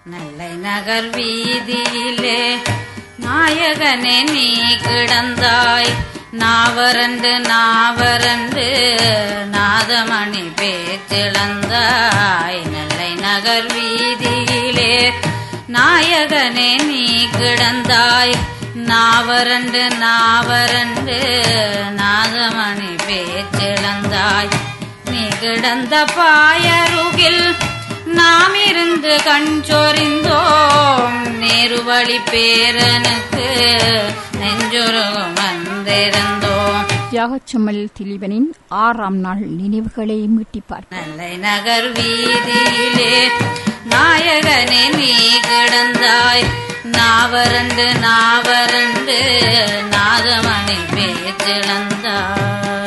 நெல்லை நகர் வீதியிலே நாயகனே நீ கிடந்தாய், நாவரண்டு நாவரண்டு நாதமணி பேச்சிழந்தாய். நெல்லை நகர் வீதியிலே நாயகனே நீ கிடந்தாய், நாவரண்டு நாவரண்டு நாதமணி பேச்சிழந்தாய். நீ கிடந்த பாயருகில் நாம் இருந்து கண் சொறிந்தோம், நேருவழி பேரனுக்கு நெஞ்சுருகும் வந்திருந்தோம். தியாகச்செம்மல் திலீபனின் 6ஆம் நாள் நினைவுகளை மீட்டிப்பார். நெல்லை நகர் வீதியிலே நாயகனே நீ கிடந்தாய், நாவரண்டு நாவரண்டு நாதமணி பேச்சிழந்தாய்.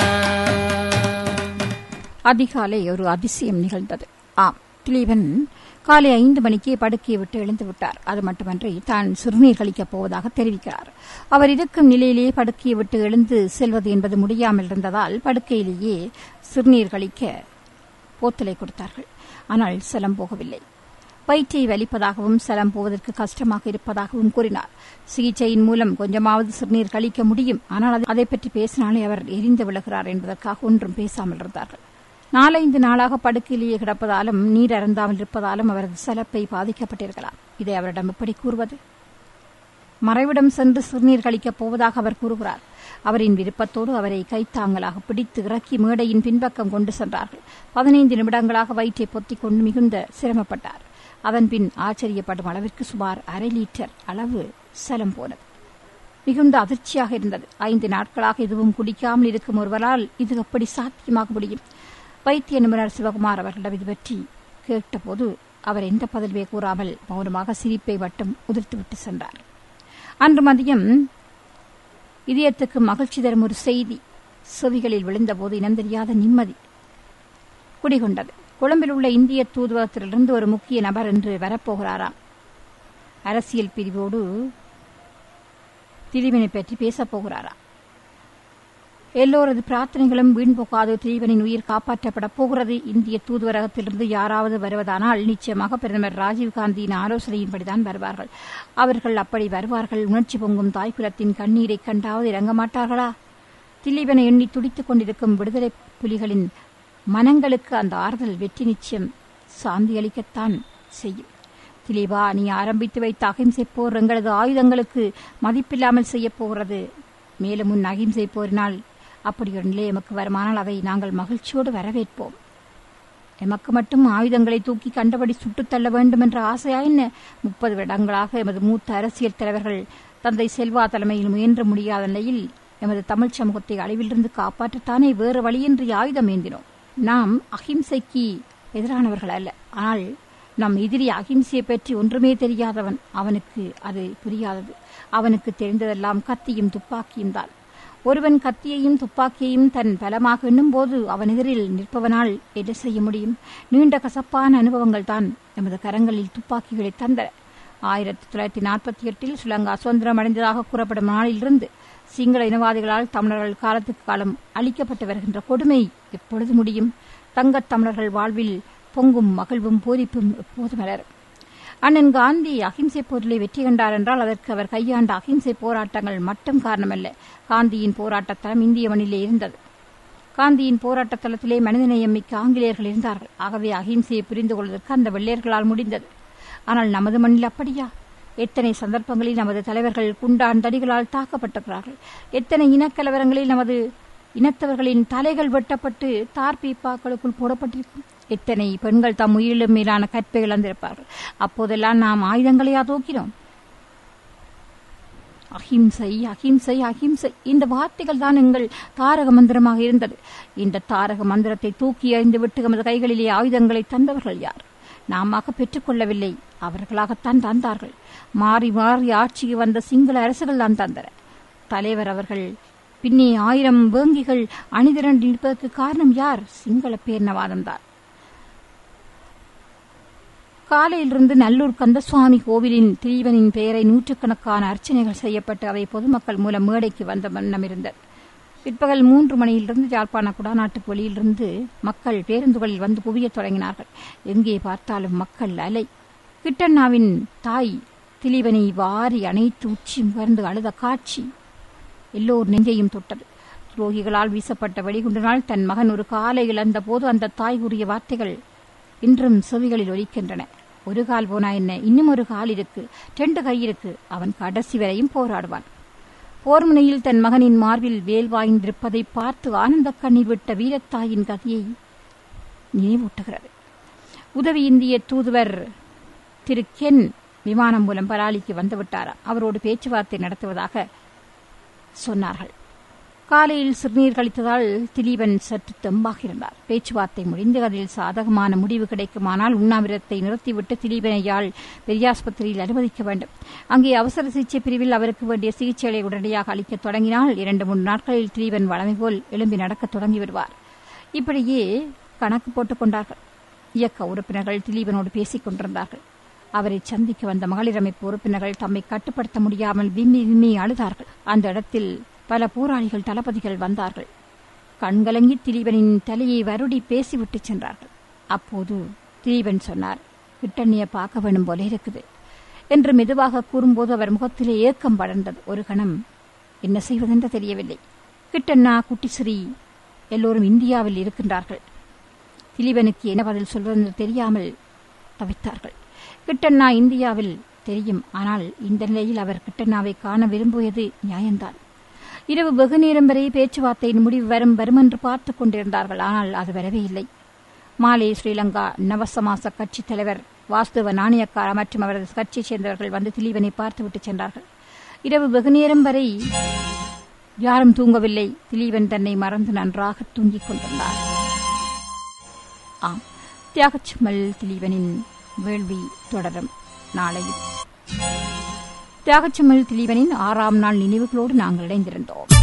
அதிகாலை ஒரு அதிசயம் நிகழ்ந்தது. ஆம், திலீபன் காலை 5 மணிக்கு படுக்கையை விட்டு எழுந்து விட்டார். அது மட்டுமன்றி தான் சிறுநீர் கழிக்கப் போவதாக தெரிவிக்கிறார். அவர் இருக்கும் நிலையிலேயே படுக்கையை விட்டு எழுந்து செல்வது என்பது முடியாமல் இருந்ததால் படுக்கையிலேயே சிறுநீர் கழிக்க போத்தலை கொடுத்தார்கள். ஆனால் சலம் போகவில்லை. வயிற்றை வலிப்பதாகவும் சலம் போவதற்கு கஷ்டமாக இருப்பதாகவும் கூறினார். சிகிச்சையின் மூலம் கொஞ்சமாவது சிறுநீர் கழிக்க முடியும், ஆனால் அதை பற்றி பேசினாலே அவர் எரிந்து விழுகிறார் என்பதற்காக ஒன்றும் பேசாமல் இருந்தார்கள். 4-5 நாளாக படுக்கையிலேயே கிடப்பதாலும் நீர் அருந்தாமல் இருப்பதாலும் அவரது சலப்பை பாதிக்கப்பட்டிருக்கலாம். இதை அவரிடம் எப்படி கூறுவது? மறைவிடம் சென்று சிறுநீர் கழிக்கப் போவதாக அவர் கூறுகிறார். அவரின் விருப்பத்தோடு அவரை கைத்தாங்கலாக பிடித்து இறக்கி மேடையின் பின்பக்கம் கொண்டு சென்றார்கள். 15 நிமிடங்களாக வயிற்றை பொத்திக் கொண்டு மிகுந்த சிரமப்பட்டார். அதன்பின் ஆச்சரியப்படும் அளவிற்கு சுமார் 1/2 லிட்டர் அளவு சலம் போனது. மிகுந்த அதிர்ச்சியாக இருந்தது. 5 நாட்களாக எதுவும் குடிக்காமல் இருக்கும் ஒருவரால் இது எப்படி சாத்தியமாக முடியும்? வைத்திய நிபுணர் சிவகுமார் அவர்களிடம் இது பற்றி கேட்டபோது அவர் எந்த பதிலுமே கூறாமல் மௌனமாக சிரிப்பை மட்டும் உதிர்த்துவிட்டு சென்றார். அன்று மதியம் இதயத்துக்கு மகிழ்ச்சி தரும் ஒரு செய்தி செவிகளில் விழுந்தபோது இனம் தெரியாத நிம்மதி குடிகொண்டது. கொழும்பில் உள்ள இந்திய தூதுவகத்திலிருந்து ஒரு முக்கிய நபர் என்று வரப்போகிறாராம். அரசியல் பிரிவோடு திலீபனை பற்றி பேசப் போகிறாராம். எல்லோரது பிரார்த்தனைகளும் வீண் போகாது. திலீபனின் உயிர் காப்பாற்றப்பட போகிறது. இந்திய தூதுவரகத்திலிருந்து யாராவது வருவதானால் நிச்சயமாக பிரதமர் ராஜீவ்காந்தியின் ஆலோசனையின்படிதான் வருவார்கள். அவர்கள் அப்படி வருவார்கள். உணர்ச்சி பொங்கும் தாய்குலத்தின் கண்ணீரை கண்டாவது இறங்க மாட்டார்களா? திலீபனை எண்ணி துடித்துக் கொண்டிருக்கும் விடுதலை புலிகளின் மனங்களுக்கு அந்த ஆறுதல் வெற்றி நிச்சயம் சாந்தியளிக்கத்தான் செய்யும். திலீபா, நீ ஆரம்பித்து வைத்த அகிம்சை போர் எங்களது ஆயுதங்களுக்கு மதிப்பில்லாமல் செய்யப் போகிறது. மேலும் உன் அகிம்சை போரினால் அப்படி ஒரு நிலை எமக்கு வருமானால் அதை நாங்கள் மகிழ்ச்சியோடு வரவேற்போம். எமக்கு மட்டும் ஆயுதங்களை தூக்கி கண்டபடி சுட்டுத் தள்ள வேண்டும் என்ற ஆசையா என்ன? 30 வருடங்களாக எமது மூத்த அரசியல் தலைவர்கள் தந்தை செல்வா தலைமையில் முயன்ற முடியாத நிலையில் எமது தமிழ் சமூகத்தை அழிவிலிருந்து காப்பாற்றத்தானே வேறு வழியின்றி ஆயுதம் ஏந்தினோம். நாம் அகிம்சைக்கு எதிரானவர்கள் அல்ல. ஆனால் நம் எதிரி அகிம்சையை பற்றி ஒன்றுமே தெரியாதவன். அவனுக்கு அது புரியாதது. அவனுக்கு தெரிந்ததெல்லாம் கத்தியும் துப்பாக்கியும் தான். ஒருவன் கத்தியையும் துப்பாக்கியையும் தன் பலமாக எண்ணும் போது அவன் எதிரில் நிற்பவனால் என்ன செய்ய முடியும்? நீண்ட கசப்பான அனுபவங்கள் தான் எமது கரங்களில் துப்பாக்கிகளை தந்தன. 1948 ஸ்ரீலங்கா சுதந்திரம் அடைந்ததாக கூறப்படும் நாளிலிருந்து சிங்கள இனவாதிகளால் தமிழர்கள் காலத்துக்கு காலம் அளிக்கப்பட்டு வருகின்ற கொடுமை எப்பொழுது முடியும்? தங்கத் தமிழர்கள் வாழ்வில் பொங்கும் மகிழ்வும் பூரிப்பும் எப்போது மலரும்? அண்ணன் காந்தி அகிம்சை போரிலே வெற்றி கண்டார் என்றால் அதற்கு அவர் கையாண்ட அகிம்சை போராட்டங்கள் மட்டும் காரணமல்ல. காந்தியின் போராட்டத்தலம் இந்திய மண்ணிலே இருந்தது. காந்தியின் போராட்ட தளத்திலே மனிதநேயம் மிக்க ஆங்கிலேயர்கள் இருந்தார்கள். ஆகவே அகிம்சையை புரிந்து கொள்வதற்கு அந்த வெள்ளையர்களால் முடிந்தது. ஆனால் நமது மண்ணில் அப்படியா? எத்தனை சந்தர்ப்பங்களில் நமது தலைவர்கள் குண்டான் தடிகளால் தாக்கப்பட்டிருக்கிறார்கள். எத்தனை இனக்கலவரங்களில் நமது இனத்தவர்களின் தலைகள் வெட்டப்பட்டு தார்பீப்பாக்களுக்குள் போடப்பட்டிருக்கும். எத்தனை பெண்கள் தம் உயிரிலும் மேலான கற்பை இழந்திருப்பார்கள். அப்போதெல்லாம் நாம் ஆயுதங்களையா தூக்கினோம்? அஹிம்சை அஹிம்சை அஹிம்சை இந்த வார்த்தைகள் தான் எங்கள் தாரக மந்திரமாக இருந்தது. இந்த தாரக மந்திரத்தை தூக்கி எறிந்து விட்டு எமது கைகளிலே ஆயுதங்களை தந்தவர்கள் யார்? நாம பெற்றுக்கொள்ளவில்லை, அவர்களாகத்தான் தந்தார்கள். மாறி மாறி ஆட்சிக்கு வந்த சிங்கள அரசுகள் தான் தந்தன. தலைவர் அவர்கள் பின்னே 1000 வேங்கிகள் அணிதிரண்டு நிற்பதற்கு காரணம் யார்? சிங்கள பேரினவாதம்தான். காலையிலிருந்து நல்லூர் கந்தசுவாமி கோவிலின் திலீபனின் பெயரை நூற்றுக்கணக்கான அர்ச்சனைகள் செய்யப்பட்டு அவை பொதுமக்கள் மூலம் மேடைக்கு வந்த வண்ணம் இருந்தது. பிற்பகல் 3 மணியிலிருந்து யாழ்ப்பாண குடாநாட்டுக்கு வெளியிலிருந்து மக்கள் பேருந்துகளில் வந்து குவியத் தொடங்கினார்கள். எங்கே பார்த்தாலும் மக்கள் அலை. கிட்டண்ணாவின் தாய் திலீபனை வாரி அணைத்து உச்சி முகர்ந்து அழுத காட்சி எல்லோர் நெஞ்சையும் தொட்டது. துரோகிகளால் வீசப்பட்ட வெடிகுண்டினால் தன் மகன் ஒரு காலை இழந்த போது அந்த தாய் கூறிய வார்த்தைகள் இன்றும் செவிகளில் ஒலிக்கின்றன. ஒரு கால் போனா என்ன, இன்னும் ஒரு கால் இருக்கு, 2 கை இருக்கு, அவன் கடைசி வரையும் போராடுவான். போர் முனையில் தன் மகனின் மார்பில் வேல் வாய்ந்திருப்பதை பார்த்து ஆனந்த கண்ணீர் விட்ட வீரத்தாயின் கதையை நினைவூட்டுகிறது. உதவி இந்திய தூதுவர் திரு கென் விமானம் மூலம் பலாலிக்கு வந்துவிட்டாராம். அவரோடு பேச்சுவார்த்தை நடத்துவதாக சொன்னார்கள். காலையில் சிறுநீர் கழித்ததால் திலீபன் சற்று தெம்பாக இருந்தார். பேச்சுவார்த்தை முடிந்து அதில் சாதகமான முடிவு கிடைக்குமானால் உண்ணாவிரத்தை நிறுத்திவிட்டு திலீபனை யாழ் பெரியாஸ்பத்திரியில் அனுமதிக்க வேண்டும். அங்கே அவசர சிகிச்சை பிரிவில் அவருக்கு வேண்டிய சிகிச்சைகளை உடனடியாக அளிக்க தொடங்கினால் 2-3 நாட்களில் திலீபன் வழமை போல் எழும்பி நடக்க தொடங்கி விடுவார். இப்படியே கணக்கு போட்டுக் கொண்டார்கள். இயக்க உறுப்பினர்கள் திலீபனோடு பேசிக் கொண்டிருந்தார்கள். அவரை சந்திக்க வந்த மகளிர் அமைப்பு உறுப்பினர்கள் தம்மை கட்டுப்படுத்த முடியாமல் விம்மி விம்மி அழுதார்கள். அந்த இடத்தில் பல போராளிகள் தளபதிகள் வந்தார்கள். கண்கலங்கி திலீபனின் தலையை வருடி பேசிவிட்டு சென்றார்கள். அப்போது திலீபன் சொன்னார், கிட்டண்ணிய பார்க்க வேணும் போல இருக்குது என்று மெதுவாக கூறும்போது அவர் முகத்திலே ஏக்கம் படர்ந்தது. ஒரு கணம் என்ன செய்வதென்று தெரியவில்லை. கிட்டண்ணா, குட்டிஸ்ரீ எல்லோரும் இந்தியாவில் இருக்கின்றார்கள். திலீபனுக்கு என்ன பதில் சொல்வதென்று தெரியாமல் தவித்தார்கள். கிட்டண்ணா இந்தியாவில் தெரியும், ஆனால் இந்த நிலையில் அவர் கிட்டண்ணாவை காண விரும்புவது நியாயம்தான். இரவு வெகு நேரம் வரை பேச்சுவார்த்தையின் முடிவு வரும் என்று பார்த்துக் கொண்டிருந்தார்கள். ஆனால் அது வரவே இல்லை. மாலே ஸ்ரீலங்கா நவசமாச கட்சித் தலைவர் வாசுதேவ நாணயக்கார மற்றும் அவரது கட்சியைச் சேர்ந்தவர்கள் வந்து திலீபனை பார்த்துவிட்டு சென்றார்கள். இரவு வெகு நேரம் வரை யாரும் தூங்கவில்லை. திலீபன் தன்னை மறந்து நன்றாக தூங்கிக் கொண்டிருந்தார். ஆம், தியாகச்சுமல் திலீபனின் வேள்வி தொடரும். நாளையில் தியாகச்சுமல் திலீபனின் 6ஆம் நாள் நினைவுகளோடு நாங்கள் இணைந்திருந்தோம்.